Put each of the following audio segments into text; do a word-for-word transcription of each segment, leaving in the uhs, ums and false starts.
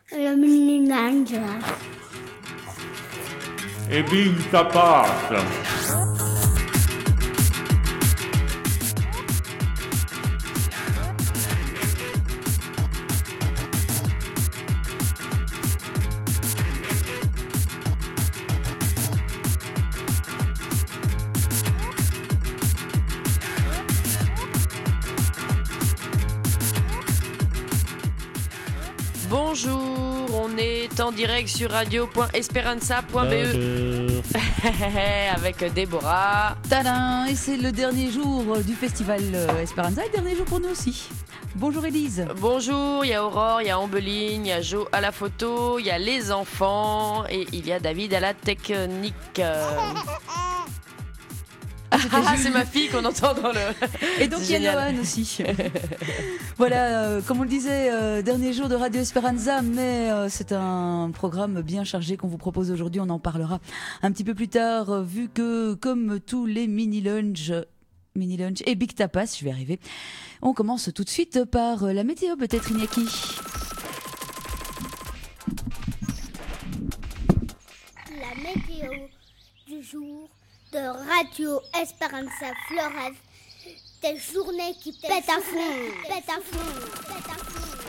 Le mini-ninja. Et bim, ça passe. Bonjour, on est en direct sur radio point esperanza point b e avec Déborah. Tadam! Et c'est le dernier jour du festival Esperanza et dernier jour pour nous aussi. Bonjour Élise. Bonjour, il y a Aurore, il y a Ambeline, il y a Jo à la photo, il y a les enfants et il y a David à la technique. Ah, c'est ma fille qu'on entend dans le... Et donc il y a Nohan aussi. Voilà, euh, comme on le disait, euh, dernier jour de Radio Esperanza, mais euh, c'est un programme bien chargé qu'on vous propose aujourd'hui. On en parlera un petit peu plus tard, euh, vu que comme tous les mini-lunch, mini-lunch et Big Tapas, je vais arriver, on commence tout de suite par euh, la météo, peut-être Iñaki. La météo du jour de Radio Esperanza Flores, des journées qui pètent à fond, pètent à fond, pètent à fond.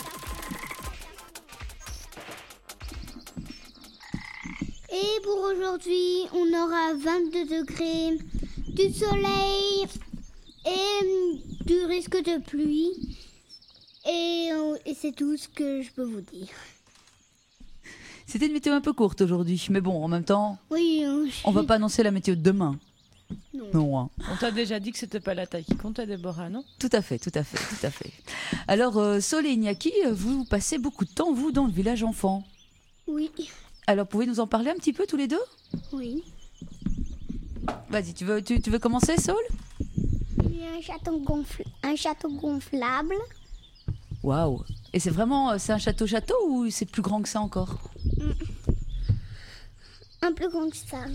Et pour aujourd'hui, on aura vingt-deux degrés, du soleil et du risque de pluie. Et, et c'est tout ce que je peux vous dire. C'était une météo un peu courte aujourd'hui, mais bon, en même temps, oui, on, on va pas annoncer la météo de demain. Non. Non, hein. On t'a déjà dit que c'était pas la taille qui comptait, Déborah, non? Tout à fait, tout à fait, tout à fait. Alors, euh, Sol et Iñaki, vous passez beaucoup de temps, vous, dans le village enfant. Oui. Alors, pouvez nous en parler un petit peu, tous les deux? Oui. Vas-y, tu veux, tu, tu veux commencer, Sol? Il y a un château, gonfl... un château gonflable. Waouh! Et c'est vraiment, c'est un château-château ou c'est plus grand que ça encore? Un peu grand que ça.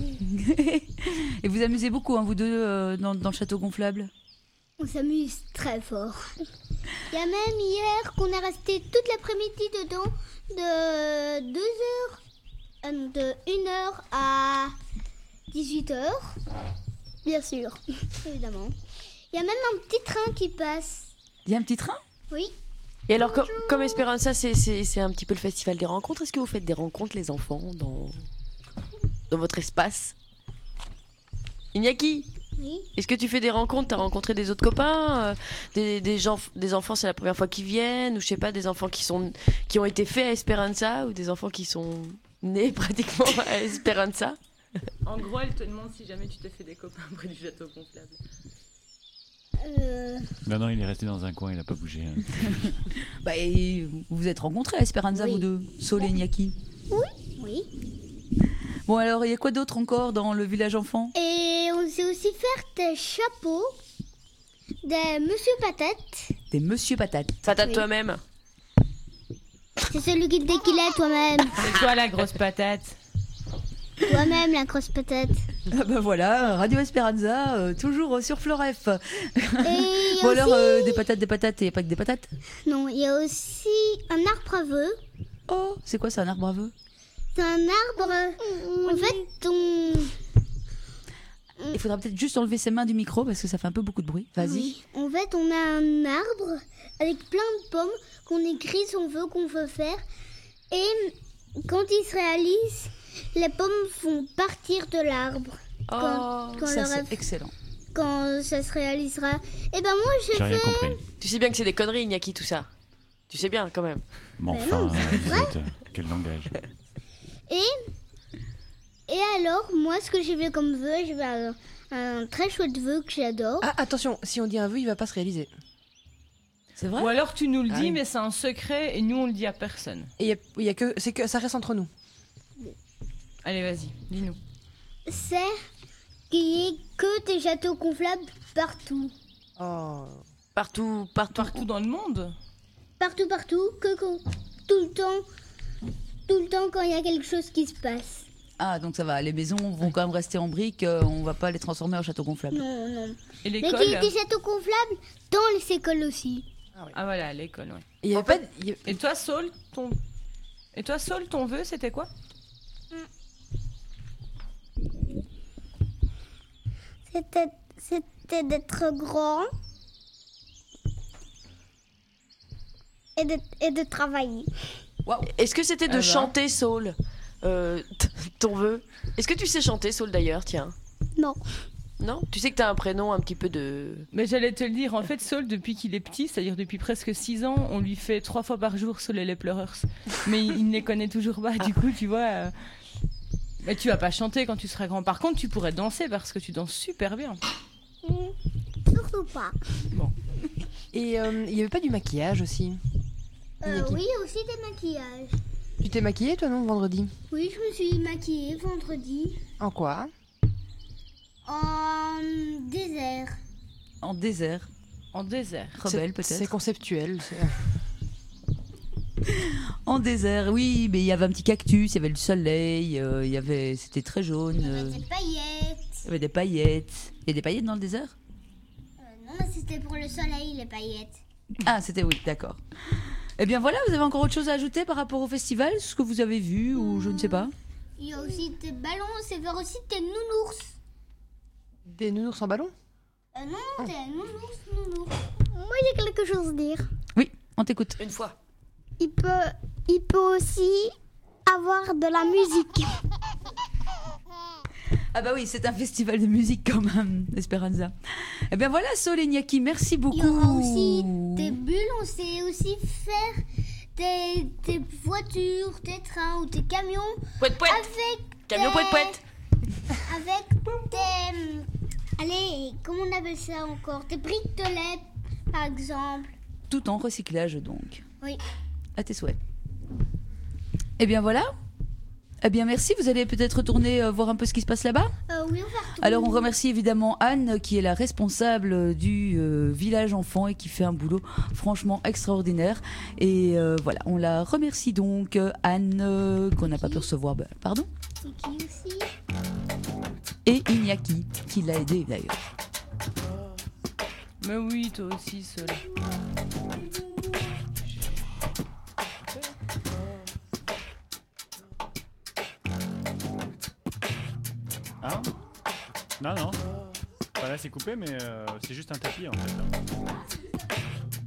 Et vous amusez beaucoup, hein, vous deux, euh, dans, dans le château gonflable? On s'amuse très fort. Il y a même hier qu'on est resté toute l'après-midi dedans, de deux heures, euh, de une heure à dix-huit heures. Bien sûr, évidemment. Il y a même un petit train qui passe. Il y a un petit train? Oui. Et alors, com- comme Esperanza, c'est, c'est, c'est un petit peu le festival des rencontres. Est-ce que vous faites des rencontres, les enfants, dans, dans votre espace? Iñaki, Oui. est-ce que tu fais des rencontres? T'as rencontré des autres copains, euh, des, des, gens, des enfants, c'est la première fois qu'ils viennent, ou je sais pas, des enfants qui, sont, qui ont été faits à Esperanza, ou des enfants qui sont nés pratiquement à Esperanza? En gros, elle te demande si jamais tu t'es fait des copains près du château gonflable. Euh... Non, non, il est resté dans un coin, il n'a pas bougé. Hein. Bah, et vous vous êtes rencontrés à Esperanza, Oui. vous deux, Sol et Iñaki? Oui. Bon, alors, il y a quoi d'autre encore dans le village enfant? Et on sait aussi faire des chapeaux, des Monsieur Patate. Des Monsieur Patates. Patate Oui. toi-même. C'est celui qui te dit qu'il est, toi-même. C'est toi la grosse patate. Toi-même, la grosse patate. Ah bah voilà, Radio Esperanza, euh, toujours euh, sur Floref. Et il y a Bon alors, aussi... euh, des patates, des patates, et y a pas que des patates? Non, il y a aussi un arbre à vœux. Oh, c'est quoi ça, un arbre à vœux? C'est un arbre... En fait, on... Il faudra peut-être juste enlever ses mains du micro parce que ça fait un peu beaucoup de bruit. Vas-y. Oui. En fait, on a un arbre avec plein de pommes qu'on écrit son vœu qu'on veut faire. Et quand il se réalise, les pommes vont partir de l'arbre. Quand, quand, Ça, le c'est rêve- excellent. quand ça se réalisera. Et ben moi, j'ai J'ai rien fait... compris. Tu sais bien que c'est des conneries, Iñaki, tout ça. Tu sais bien, quand même. Mais Mais enfin, non, euh, vous êtes, euh, quel langage. Et, et alors, moi, ce que j'ai fait comme vœu, j'ai fait un, un très chouette vœu que j'adore. Ah, attention, si on dit un vœu, il va pas se réaliser. C'est vrai? Ou alors tu nous le Ah dis, oui. mais c'est un secret et nous on le dit à personne. Et il y a, il y a que, c'est que ça reste entre nous. Allez, vas-y, dis-nous. C'est qu'il n'y ait que des châteaux gonflables partout. Oh. Partout, partout. Partout dans le monde. Partout, partout, que, que- tout le temps, tout le temps quand il y a quelque chose qui se passe. Ah, donc ça va, les maisons vont quand même rester en briques, euh, on va pas les transformer en château gonflable. Non, non. Et Mais l'école qu'il y ait des châteaux gonflables dans les écoles aussi. Ah voilà, l'école, ouais. Il y avait En pas. fait- il y a- Et toi, Saul, ton... Et toi, Saul, ton vœu, c'était quoi? C'était, c'était d'être grand et de, et de travailler. Est-ce que c'était de Ah bah. chanter, Saul, euh, t- ton vœu? Est-ce que tu sais chanter, Saul, d'ailleurs? Tiens. Non. Non? Tu sais que t'as un prénom un petit peu de... Mais j'allais te le dire, en fait, Saul, depuis qu'il est petit, c'est-à-dire depuis presque six ans, on lui fait trois fois par jour Saul et les pleureurs. Mais il, il ne les connaît toujours pas, du coup, tu vois... euh, Mais tu vas pas chanter quand tu seras grand. Par contre, tu pourrais danser parce que tu danses super bien. Mmh, surtout pas. Et euh, il y avait pas du maquillage aussi? Euh, Niki. oui, il y a aussi des maquillages. Tu t'es maquillée toi non vendredi? Oui, je me suis maquillée vendredi En quoi? en désert. En désert. En désert. Rebelle C'est- C'est peut-être. conceptuel. c'est- En désert, oui, mais il y avait un petit cactus, il y avait le soleil, euh, il y avait, c'était très jaune. Il y euh, avait des paillettes. Il y avait des paillettes. Il y a des paillettes dans le désert? Euh, non, mais c'était pour le soleil, les paillettes. Ah, c'était oui, d'accord. Eh bien voilà, vous avez encore autre chose à ajouter par rapport au festival, ce que vous avez vu ou je ne sais pas? Il y a aussi des ballons, c'est vers aussi des nounours. Des nounours en ballon? Euh, non, des nounours, nounours. Moi, j'ai quelque chose à dire. Oui, on t'écoute. Une fois. Il peut, il peut aussi avoir de la musique. Ah bah oui, c'est un festival de musique quand même, Esperanza. Eh bien voilà, Sol et Niaki, merci beaucoup. Il y aura aussi des bulles, on sait aussi faire des, des voitures, des trains ou des camions Pouette, pouette. avec Camion, des- pouette, pouette. avec des... Allez, comment on appelle ça encore? Des briques de lait, par exemple. Tout en recyclage donc. Oui. À tes souhaits. Eh bien voilà. Eh bien merci, vous allez peut-être retourner euh, voir un peu ce qui se passe là-bas. Euh, oui, on va retourner. Alors on remercie évidemment Anne qui est la responsable du euh, village enfant et qui fait un boulot franchement extraordinaire. Et euh, voilà, on la remercie donc euh, Anne euh, qu'on n'a pas pu recevoir, ben, pardon. Et qui aussi? Et Iñaki qui l'a aidé d'ailleurs. Mais oui, toi aussi, Saul. Hein? Non, non. Bah là, c'est coupé, mais euh, c'est juste un tapis en fait. hein.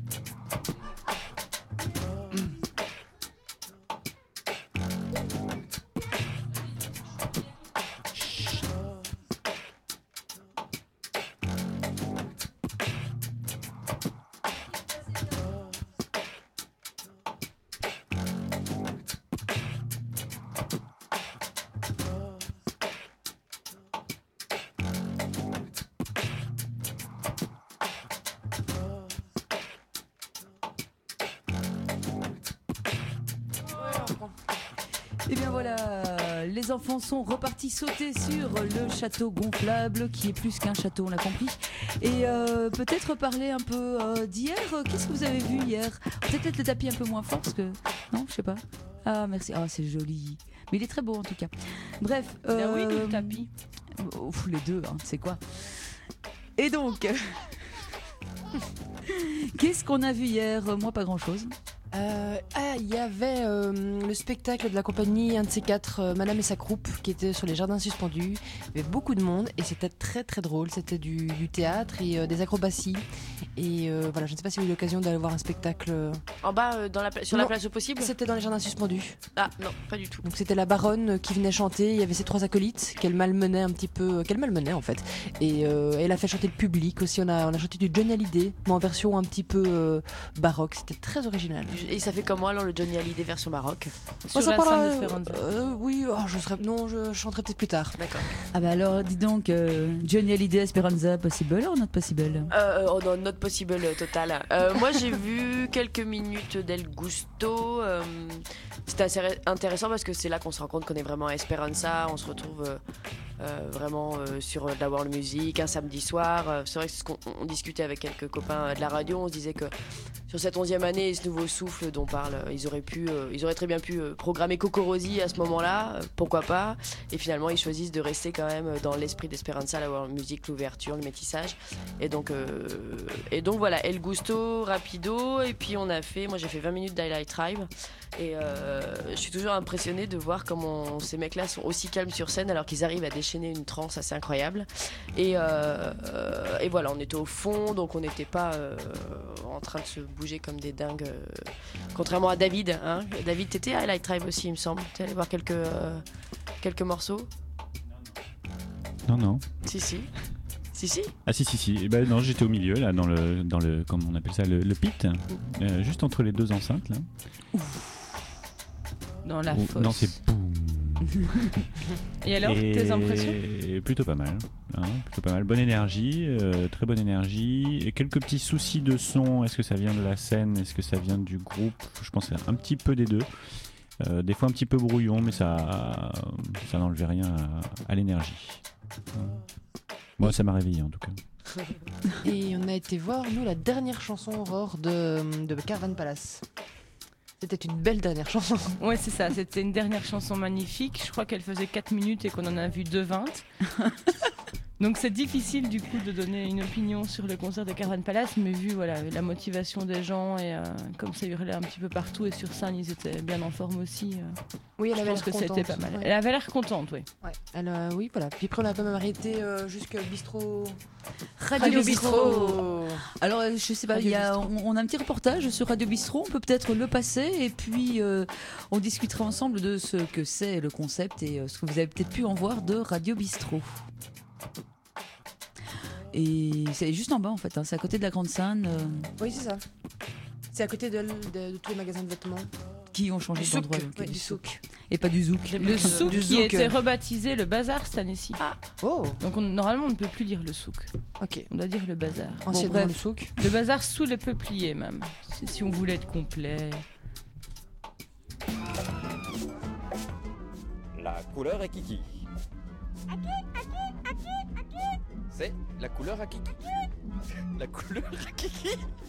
Et bien voilà, les enfants sont repartis sauter sur le château gonflable, qui est plus qu'un château, on l'a compris. Et euh, peut-être parler un peu euh, d'hier. Qu'est-ce que vous avez vu hier? Peut-être le tapis un peu moins fort, parce que... Non, je sais pas. Ah, merci. Ah, c'est joli. Mais il est très beau, en tout cas. Bref. La euh, Wii ou le tapis? oh, les deux, hein, c'est quoi. Et donc... Qu'est-ce qu'on a vu hier? Moi, pas grand-chose. Euh, ah, il y avait euh, le spectacle de la compagnie, un de ces quatre, euh, Madame et sa croupe, qui était sur les jardins suspendus. Il y avait beaucoup de monde et c'était très très drôle. C'était du, du théâtre et euh, des acrobaties. Et euh, voilà, je ne sais pas si vous avez eu l'occasion d'aller voir un spectacle. En bas, euh, dans la pla- sur Non. la place au possible? C'était dans les jardins suspendus. Ah non, pas du tout. Donc c'était la baronne qui venait chanter. Il y avait ses trois acolytes qu'elle malmenait un petit peu, qu'elle malmenait en fait. Et euh, elle a fait chanter le public aussi. On a, on a chanté du Johnny Hallyday, mais en version un petit peu euh, baroque. C'était très original. Et ça fait comment alors le Johnny Hallyday version baroque? Sur ça la parlera, scène d'Esperanza. euh, oui, oh, je serais, non, je chanterai peut-être plus tard. D'accord. Ah bah alors, dis donc, euh, Johnny Hallyday, Esperanza, possible or not possible? Euh, oh non, not possible euh, total. Euh, moi j'ai vu quelques minutes d'El Gusto. euh, C'était assez ré- intéressant parce que c'est là qu'on se rend compte qu'on est vraiment à Esperanza. On se retrouve euh, euh, vraiment euh, sur euh, de la world music un samedi soir. Euh, c'est vrai que c'est ce qu'on on discutait avec quelques copains euh, de la radio. On se disait que sur cette onzième année et ce nouveau souffle dont parle, ils auraient pu, euh, ils auraient très bien pu euh, programmer Cocorosi à ce moment-là, euh, pourquoi pas. Et finalement, ils choisissent de rester quand même dans l'esprit d'Esperanza, la world music, l'ouverture, le métissage. Et donc, euh, et donc voilà, El Gusto, rapido. Et puis on a fait, moi j'ai fait vingt minutes d'Highlight Tribe. Et euh, je suis toujours impressionnée de voir comment ces mecs-là sont aussi calmes sur scène alors qu'ils arrivent à déchaîner une transe assez incroyable. Et, euh, euh, et voilà, on était au fond, donc on n'était pas euh, en train de se bouger comme des dingues. Euh, contrairement à David. Hein. David, t'étais à Highlight Tribe aussi, il me semble. T'es allé voir quelques, euh, quelques morceaux. Non, non. Si, si. Si, si. Ah si, si, si. Eh ben, non, j'étais au milieu, là, dans le, dans le, comment on appelle ça, le, le pit, euh, juste entre les deux enceintes, là. Dans la Oh, fosse. non, c'est boum. Et alors, Et tes impressions? Plutôt pas mal. Hein, plutôt pas mal. Bonne énergie, euh, très bonne énergie. Et quelques petits soucis de son. Est-ce que ça vient de la scène? Est-ce que ça vient du groupe? Je pense que c'est un petit peu des deux. Euh, des fois un petit peu brouillon, mais ça, ça n'enlevait rien à, à l'énergie. Moi, ça m'a réveillé en tout cas. Et on a été voir, nous, la dernière chanson Aurore de, de Caravan Palace. C'était une belle dernière chanson. Ouais, c'est ça. C'était une dernière chanson magnifique. Je crois qu'elle faisait quatre minutes et qu'on en a vu deux vingt. Donc c'est difficile du coup de donner une opinion sur le concert de Caravan Palace, mais vu voilà, la motivation des gens et euh, comme ça hurlait un petit peu partout et sur scène ils étaient bien en forme aussi. Euh, Oui, elle je avait pense l'air que contente. c'était pas mal. Ouais. Elle avait l'air contente, oui. Ouais. Elle, euh, oui, voilà. Puis après on a quand même arrêté euh, jusqu'au bistrot. Radio, Radio Bistrot. Bistrot. Alors, euh, je sais pas, il y a, on, on a un petit reportage sur Radio Bistrot, on peut peut-être le passer et puis euh, on discutera ensemble de ce que c'est le concept et euh, ce que vous avez peut-être pu en voir de Radio Bistrot. Et c'est juste en bas en fait, hein, c'est à côté de la grande scène euh, Oui, c'est ça. C'est à côté de, de- de tous les magasins de vêtements. qui ont changé Du souk. d'endroit. donc, Ouais, du du souk. souk. Et pas du zouk. Le souk du qui a zouk, été euh, rebaptisé le bazar cette année-ci. Oh, Donc on- normalement on ne peut plus dire le souk, ok. on doit dire le bazar. Anciennement bref. le souk. Le bazar sous les peupliers même, si, si on voulait être complet. La couleur à kiki. C'est la couleur à kiki. La couleur à kiki.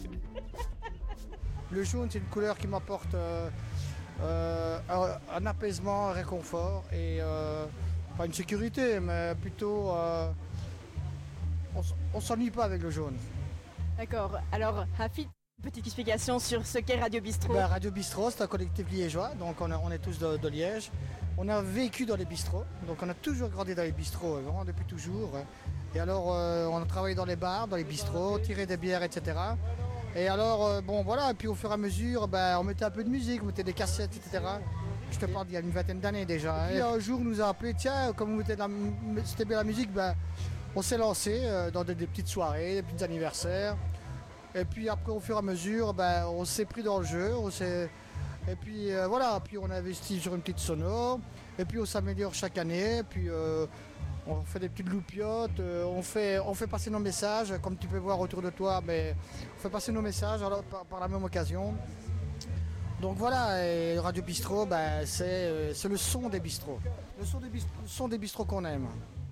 Le jaune, c'est une couleur qui m'apporte euh, euh, un, un apaisement, un réconfort et euh, pas une sécurité, mais plutôt euh, on, s- on s'ennuie pas avec le jaune. D'accord. Alors, Hafid, petite explication sur ce qu'est Radio Bistrot. Ben, Radio Bistrot, c'est un collectif liégeois, donc on, a- on est tous de, de Liège. On a vécu dans les bistrots, donc on a toujours grandi dans les bistrots, vraiment depuis toujours. Et alors, euh, on a travaillé dans les bars, dans les bistrots, tiré des bières, et cetera. Et alors, euh, bon voilà, et puis au fur et à mesure, ben, on mettait un peu de musique, on mettait des cassettes, et cetera. Je te parle d'il y a une vingtaine d'années déjà. Et un jour, on nous a appelé, tiens, comme vous mettez de la mu- c'était bien la musique, ben, on s'est lancé euh, dans des, des petites soirées, des petits anniversaires. Et puis après, au fur et à mesure, ben, on s'est pris dans le jeu, on s'est... Et puis euh, voilà, puis on a investi sur une petite sono, et puis on s'améliore chaque année, puis euh, on fait des petites loupiottes, euh, on, fait, on fait passer nos messages, comme tu peux voir autour de toi, mais on fait passer nos messages alors, par, par la même occasion. Donc voilà, et Radio Bistrot, ben, c'est euh, c'est le son des bistrots. Le son des bistrots, le son des bistrots qu'on aime.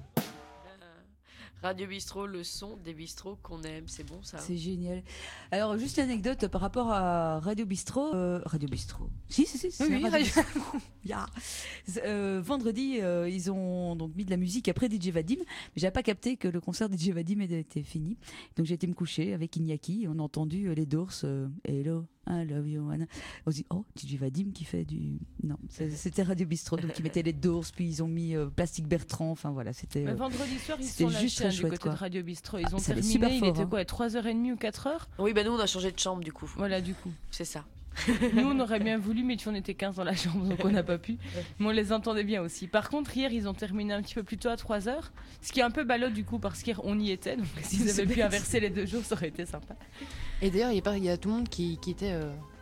Radio Bistrot, le son des bistrots qu'on aime, c'est bon ça. C'est génial. Alors, juste une anecdote par rapport à Radio Bistrot. euh, Radio Bistrot. Si, si, si. c'est Oui, oui, Radio Radio- Bistrot. Ya. Euh, vendredi, euh, ils ont donc mis de la musique après D J Vadim. Mais j'avais pas capté que le concert de D J Vadim était fini. Donc j'ai été me coucher avec Iñaki. On a entendu euh, les Doors. euh, Hello, I love you. Anna. On se dit, oh, D J Vadim qui fait du. Non, c'est- c'était Radio Bistrot. Donc ils mettaient les Doors, puis ils ont mis euh, Plastic Bertrand. Enfin voilà, c'était. Mais euh, vendredi soir, ils c'était sont juste lâchés hein, très du chouette, côté quoi. de Radio Bistrot. Ils Ah, ont ça allait terminé, super il fort, était hein. quoi, trois heures trente ou quatre heures? Oui, bah nous on a changé de chambre du coup. Voilà, du coup. C'est ça. Nous, on aurait bien voulu, mais tu on était quinze dans la chambre, donc on n'a pas pu. Mais on les entendait bien aussi. Par contre, hier, ils ont terminé un petit peu plus tôt à trois heures, ce qui est un peu ballot du coup, parce qu'hier, on y était. Donc s'ils C'est avaient pu bête. inverser les deux jours, ça aurait été sympa. Et d'ailleurs, il y a pas- il y a tout le monde qui, qui était euh,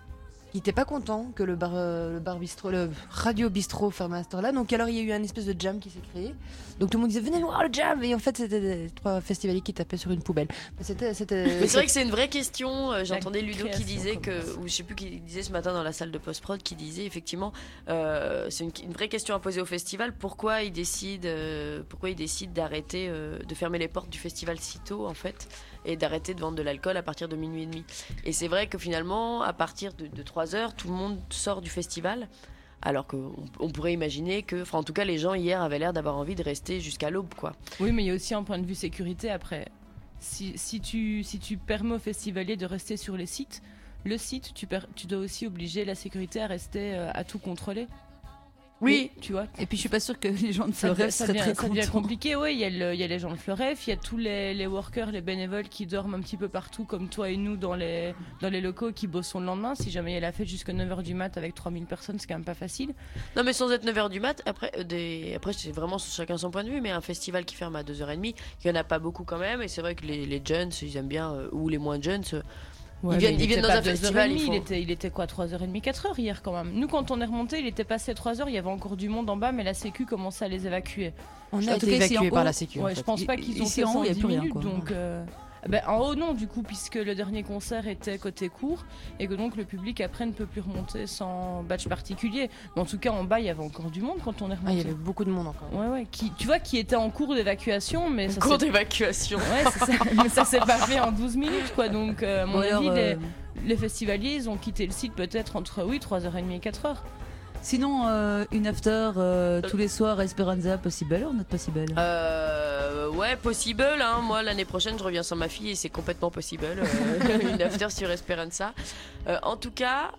qui n'était pas content que le bar, euh, le bar bistrot, le radio bistrot ferme à cette heure-là. Donc alors il y a eu un espèce de jam qui s'est créé. Donc tout le monde disait venez voir le jam, et en fait c'était des trois festivaliers qui tapaient sur une poubelle. Mais c'était, c'était. Mais c'est vrai que c'est une vraie question. Euh, J'entendais La Ludo qui création disait que, commence. ou je sais plus qui disait ce matin dans la salle de post-prod, qui disait effectivement, euh, c'est une, une vraie question à poser au festival. Pourquoi ils décident, euh, pourquoi ils décident d'arrêter, euh, de fermer les portes du festival si tôt en fait, et d'arrêter de vendre de l'alcool à partir de minuit et demi. Et c'est vrai que finalement, à partir de, de trois heures, tout le monde sort du festival. Alors qu'on on pourrait imaginer que, enfin en tout cas les gens hier avaient l'air d'avoir envie de rester jusqu'à l'aube quoi. Oui, mais il y a aussi un point de vue sécurité après. Si, si, tu, si tu permets aux festivaliers de rester sur les sites, le site, tu, per, tu dois aussi obliger la sécurité à rester, euh, à tout contrôler. Oui, tu vois. Et puis je suis pas sûre que les gens de Ça, Floref devient- ça seraient devient, très ça devient contents. compliqué, oui. Il y, a le- il y a les gens de Floref, il y a tous les, les workers, les bénévoles qui dorment un petit peu partout, comme toi et nous, dans les, dans les locaux, qui bossent le lendemain. Si jamais il y a la fête jusqu'à neuf heures du mat avec trois mille personnes, c'est quand même pas facile. non mais sans être neuf heures du mat, après, euh, des... après c'est vraiment chacun son point de vue, mais un festival qui ferme à deux heures trente, il y en a pas beaucoup quand même, et c'est vrai que les, les jeunes, ils aiment bien, euh, ou les moins jeunes, euh, Ouais, ils viennent, mais ils viennent était dans pas un deux heures festival, trente, ils font... il, était, il était quoi, trois heures trente, quatre heures hier quand même. Nous, quand on est remonté, il était passé trois heures, il y avait encore du monde en bas, mais la Sécu commençait à les évacuer. On En a tout été cas, ici, en évacués par haut, la sécu. en Ouais, fait. je pense pas qu'ils ont Ici, fait en haut, il y a cent dix plus rien, minutes, quoi. donc... euh, ben, en haut, non, du coup, puisque le dernier concert était côté court, et que donc le public après ne peut plus remonter sans badge particulier. Mais en tout cas, en bas, il y avait encore du monde quand on est Ah, il y remonté. avait beaucoup de monde encore. Ouais, ouais, qui, tu vois, qui était en cours d'évacuation, mais ça cours s'est- d'évacuation. Ouais, c'est ça, mais ça s'est pas fait en douze minutes, quoi. Donc, euh, à mon Ou avis, alors, les, euh, les festivaliers, ils ont quitté le site peut-être entre, oui, trois heures trente et quatre heures. Sinon, euh, une after euh, tous les soirs à Esperanza, possible ou not possible? Euh, ouais, possible. Hein. Moi, l'année prochaine, je reviens sans ma fille et c'est complètement possible. Euh, une after sur Esperanza. Euh, en tout cas,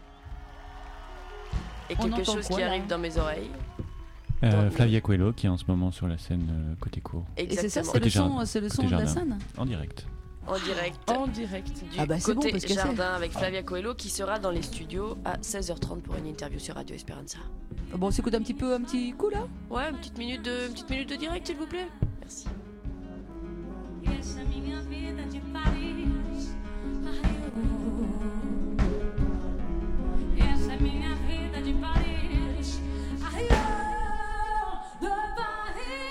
et On quelque entend chose quoi, qui là arrive dans mes oreilles. Euh, Flavia Coelho qui est en ce moment sur la scène euh, côté court. Et c'est ça, Exactement. c'est le Côté son, jardin. c'est le son Côté de la jardin. scène. En direct. En direct. En direct. Du Ah bah, c'est côté bon, parce que jardin avec Flavia Coelho qui sera dans les studios à seize heures trente pour une interview sur Radio Esperanza. Bon, on s'écoute un petit peu, un petit coup là. Ouais, une petite minute de, une petite minute de direct, s'il vous plaît. Merci. Essa minha vida de Paris. Ai, oh. Essa minha vida de Paris. Ai, oh. De Paris.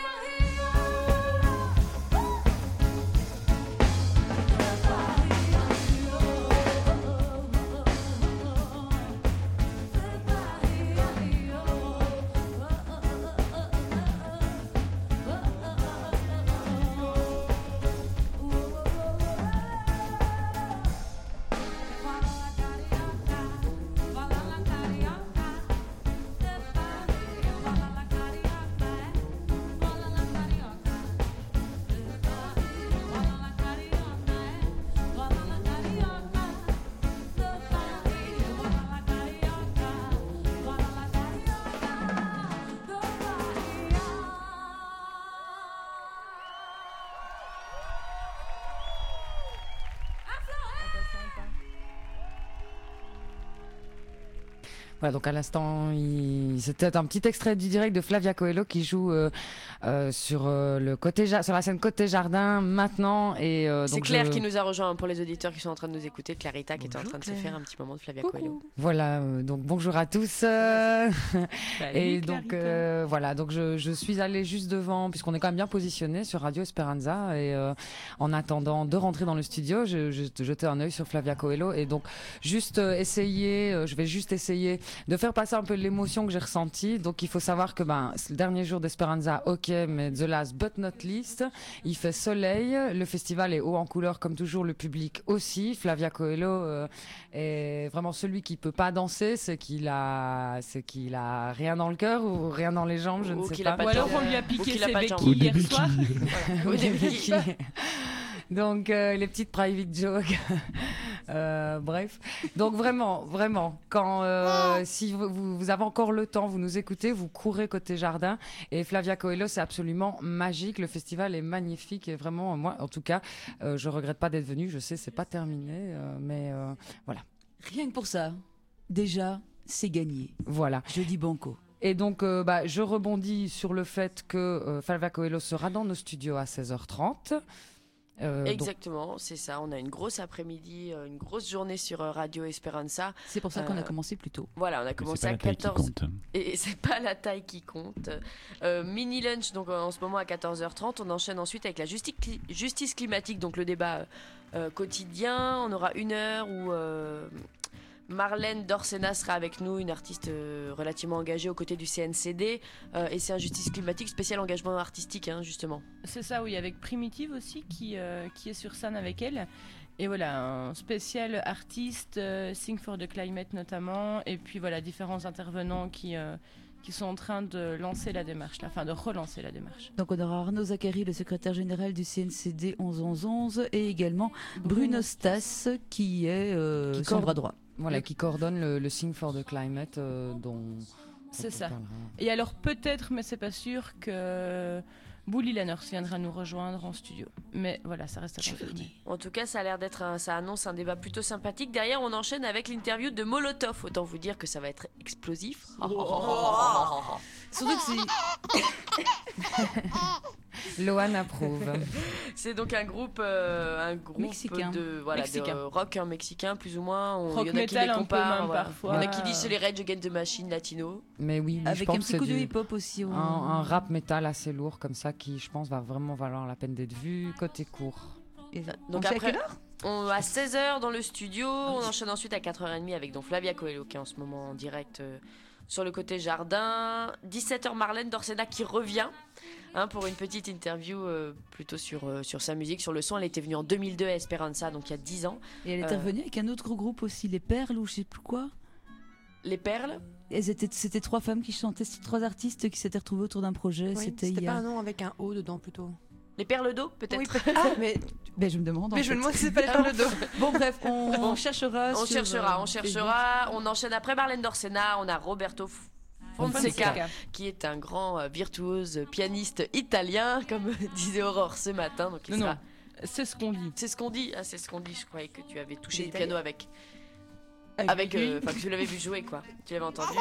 Voilà, donc à l'instant, il... c'était un petit extrait du direct de Flavia Coelho qui joue euh, euh, sur euh, le côté ja- sur la scène côté jardin maintenant. Et euh, C'est donc Claire je- qui nous a rejoint pour les auditeurs qui sont en train de nous écouter. Clarita qui était en Bonjour, train de se Claire. faire un petit moment de Flavia Coelho. Voilà, euh, donc bonjour à tous. euh, et Salut, donc Clarita. euh, voilà, donc je, je suis allée juste devant puisqu'on est quand même bien positionné sur Radio Esperanza et euh, en attendant de rentrer dans le studio, je, je jetais un œil sur Flavia Coelho et donc juste euh, essayer, euh, je vais juste essayer de faire passer un peu l'émotion que j'ai ressentie. Donc il faut savoir que ben c'est le dernier jour d'Esperanza, ok, mais the last but not least, il fait soleil, le festival est haut en couleur comme toujours, le public aussi. Flavia Coelho euh, est vraiment celui qui peut pas danser, c'est qu'il a, c'est qu'il a rien dans le cœur ou rien dans les jambes, je Ou ne sais qu'il pas. a pas Ou de alors jambes. on lui a Ou piqué qu'il a ses pas de jambes. béquilles hier soir. Ou des béquilles. Donc euh, les petites private jokes. Euh, bref. Donc vraiment, vraiment, quand euh, si vous, vous, vous avez encore le temps, vous nous écoutez, vous courez côté jardin. Et Flavia Coelho, c'est absolument magique. Le festival est magnifique et vraiment, moi, en tout cas, euh, je regrette pas d'être venue. Je sais, c'est pas terminé, euh, mais euh, voilà. Rien que pour ça, déjà, c'est gagné. Voilà. Je dis banco. Et donc, euh, bah, je rebondis sur le fait que euh, Flavia Coelho sera dans nos studios à seize heures trente. Euh, donc- Exactement, c'est ça. On a une grosse après-midi, euh, une grosse journée sur euh, Radio Esperanza. C'est pour ça qu'on a Euh, commencé plus tôt. Voilà, on a Mais commencé c'est pas à la taille qui quatorze. compte. Et c'est pas la taille qui compte. Euh, mini lunch, donc en ce moment à quatorze heures trente. On enchaîne ensuite avec la justi- cli- justice climatique, donc le débat euh, quotidien. On aura une heure où euh, Marlène Dorsena sera avec nous, une artiste euh, relativement engagée aux côtés du C N C D. Euh, et c'est un justice climatique spécial engagement artistique, hein, justement. C'est ça, oui, avec Primitive aussi qui, euh, qui est sur scène avec elle. Et voilà, un spécial artiste, euh, Sing for the Climate notamment, et puis voilà, différents intervenants qui, euh, qui sont en train de lancer la démarche, là, enfin de relancer la démarche. Donc on aura Arnaud Zachary, le secrétaire général du C N C D onze onze onze, et également Bruno Stas, qui est euh, Qui son coord- bras droit. Voilà, qui coordonne le, le Sing for the Climate euh, dont. C'est dont on ça. parlera. Et alors peut-être, mais c'est pas sûr, que Bully Lanners viendra nous rejoindre en studio. Mais voilà, ça reste à confirmer. En tout cas, ça a l'air d'être un, ça annonce un débat plutôt sympathique. Derrière, on enchaîne avec l'interview de Molotov. Autant vous dire que ça va être explosif. Surtout que c'est... Lohan approuve. C'est donc un groupe, euh, un groupe Mexicain. de voilà Mexicain. de rock hein, mexicain plus ou moins. On- Rock il y en a qui metal les un peu comparent. même voilà. parfois. Il y en a qui disent c'est les Rage Against the Machine latino. Mais oui, lui, je Avec pense un que petit c'est coup de du- hip-hop aussi. un, on- un rap métal assez lourd comme ça qui, je pense, va vraiment valoir la peine d'être vu côté court. Et- Donc on sait à après, quelle heure on à seize heures dans le studio. On enchaîne ensuite à quatre heures trente avec donc Flavia Coelho qui est en ce moment en direct euh, sur le côté jardin. dix-sept heures Marlène Dorsena qui revient hein, pour une petite interview euh, plutôt sur, euh, sur sa musique, sur le son. Elle était venue en deux mille deux à Esperanza, donc il y a dix ans. Et elle est Euh, revenue avec un autre groupe aussi, les Perles ou je sais plus quoi. Les Perles. Elles étaient, c'était trois femmes qui chantaient, c'était trois artistes qui s'étaient retrouvés autour d'un projet. Oui, c'était C'était il y pas a... un nom avec un O dedans plutôt. Les Perles d'eau, peut-être. Oui, peut- ah, mais, Ben, je me demande. en mais je me fait. demande si c'est pas les perles d'eau. Bon, bref, on, Bon, on cherchera. On sur, cherchera, euh, on cherchera. On enchaîne après Marlène Dorsena. On a Roberto F- Fonseca, Fonseca. qui est un grand euh, virtuose pianiste italien, comme disait Aurore ce matin. Donc il Non, sera- non, c'est ce qu'on dit. C'est ce qu'on dit. Ah, c'est ce qu'on dit. Je croyais que tu avais touché Il est du piano avec. Avec, lui. euh, enfin que tu l'avais vu jouer quoi. Tu l'avais entendu.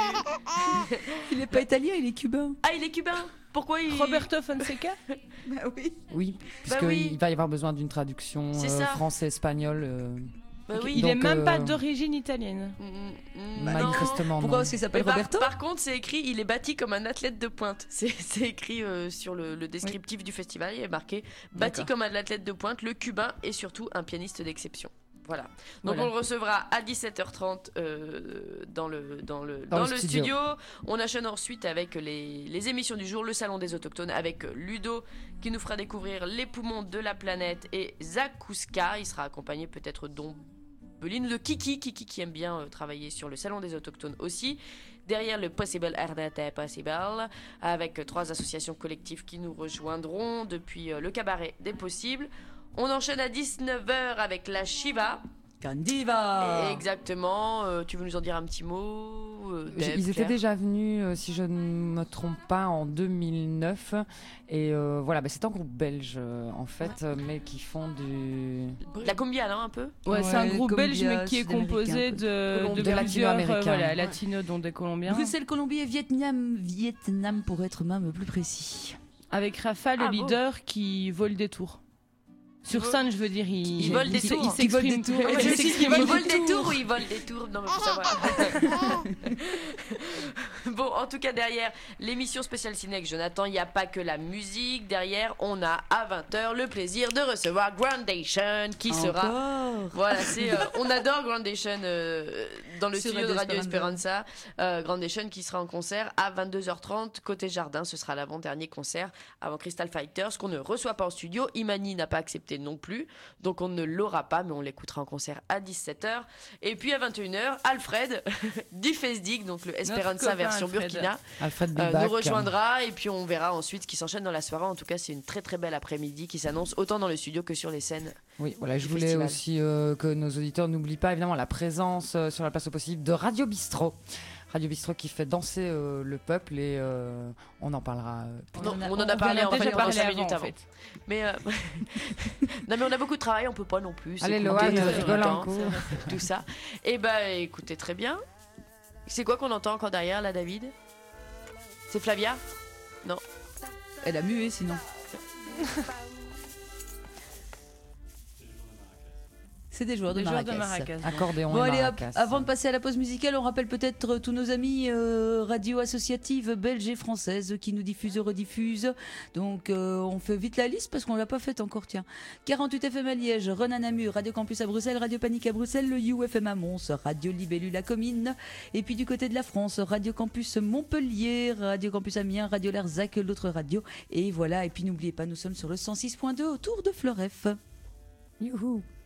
Il est pas italien, il est cubain. Ah, il est cubain. Pourquoi il Roberto Fonseca. Bah oui. Oui, puisqu'il oui. va y avoir besoin d'une traduction C'est euh, ça. français-espagnol. euh, Bah oui. Il est Donc, même euh, pas d'origine italienne. Mm, mm, mm, manifestement, Pourquoi non. est-ce qu'il Mais s'appelle par, Roberto par contre, c'est écrit, il est bâti comme un athlète de pointe. C'est c'est écrit euh, sur le, le descriptif du festival. Il est marqué bâti D'accord. comme un athlète de pointe, le cubain et surtout un pianiste d'exception. Voilà. Donc Voilà. on le recevra à dix-sept heures trente euh, dans le dans le Dans dans, le le studio. studio. On enchaîne ensuite avec les, les émissions du jour, le salon des autochtones avec Ludo qui nous fera découvrir les poumons de la planète et Zakouska. Il sera accompagné peut-être d'On Beline ou de Kiki, Kiki qui aime bien euh, travailler sur le salon des autochtones aussi. Derrière le Possible Ardente Possible, avec euh, trois associations collectives qui nous rejoindront depuis euh, le cabaret des possibles. On enchaîne à dix-neuf heures avec la Shiva. Candiva. Exactement. Euh, tu veux nous en dire un petit mot euh, Deb, Ils étaient Claire déjà venus, euh, si je ne me trompe pas, en deux mille neuf. Et euh, voilà, bah, c'est un groupe belge, euh, en fait, euh, mais qui font du... La Combia, non, un peu Ouais, c'est un Ouais, groupe Colombia, belge, mais qui est sud-américain, composé un peu. de, de, De plusieurs, latino-américains. euh, voilà, latinos, dont des Colombiens. Bruxelles, Colombie et Vietnam. Vietnam pour être même plus précis. Avec Rafa, le Ah, bon. leader, qui vole des tours. Sur vole- scène, je veux dire, il, Il vole des il- tours. il s'exprime. Il vole des tours. Ouais, Ouais, il je sais s'exprime. qu'il vole des tours ou il vole des tours. Non, mais faut savoir. Bon, en tout cas, derrière l'émission spéciale ciné avec Jonathan, il n'y a pas que la musique. Derrière, on a à vingt heures le plaisir de recevoir Groundation qui sera. Encore. Voilà, c'est. euh, on adore Groundation euh, dans le Sur studio Radio de Radio Esperanza. Esperanza. Euh, Groundation qui sera en concert à vingt-deux heures trente côté jardin. Ce sera l'avant-dernier concert avant Crystal Fighters qu'on ne reçoit pas en studio. Imani n'a pas accepté non plus, donc on ne l'aura pas, mais on l'écoutera en concert à dix-sept heures. Et puis à vingt et une heures, Alfred du Fesdig, donc le Esperanza copain version Alfred. Burkina, Alfred euh, Bibac. nous rejoindra et puis on verra ensuite ce qui s'enchaîne dans la soirée. En tout cas, c'est une très très belle après-midi qui s'annonce autant dans le studio que sur les scènes. Oui, voilà, je du voulais festival. aussi euh, que nos auditeurs n'oublient pas évidemment la présence euh, sur la place au possible de Radio Bistrot. Radio Bistrot qui fait danser euh, le peuple et euh, on en parlera. euh, plus Non, en a- on en a on parlé en a en déjà fait pendant parlé cinq avant, minutes en avant. fait. Mais euh, non, mais on a beaucoup de travail, on peut pas non plus. Allez, s'écouter Lohan, tout le rigole temps, un coup. tout ça. Et bah écoutez très bien. C'est quoi qu'on entend encore derrière là, David? C'est Flavia? Elle a mué sinon. C'est des joueurs de Des joueurs maracas. de maracas. donc. Accordéon Bon, et allez, hop, maracas. avant de passer à la pause musicale, on rappelle peut-être tous nos amis euh, radio associatives belges et françaises qui nous diffusent et rediffusent. Donc, euh, on fait vite la liste parce qu'on l'a pas faite encore, tiens. quarante-huit F M à Liège, Rennes à Namur, Radio Campus à Bruxelles, Radio Panique à Bruxelles, le U F M à Mons, Radio Libellule à Comines. Et puis du côté de la France, Radio Campus Montpellier, Radio Campus Amiens, Radio Larzac, l'autre radio. Et voilà, et puis n'oubliez pas, nous sommes sur le cent six point deux autour de Fleuref. Youhou.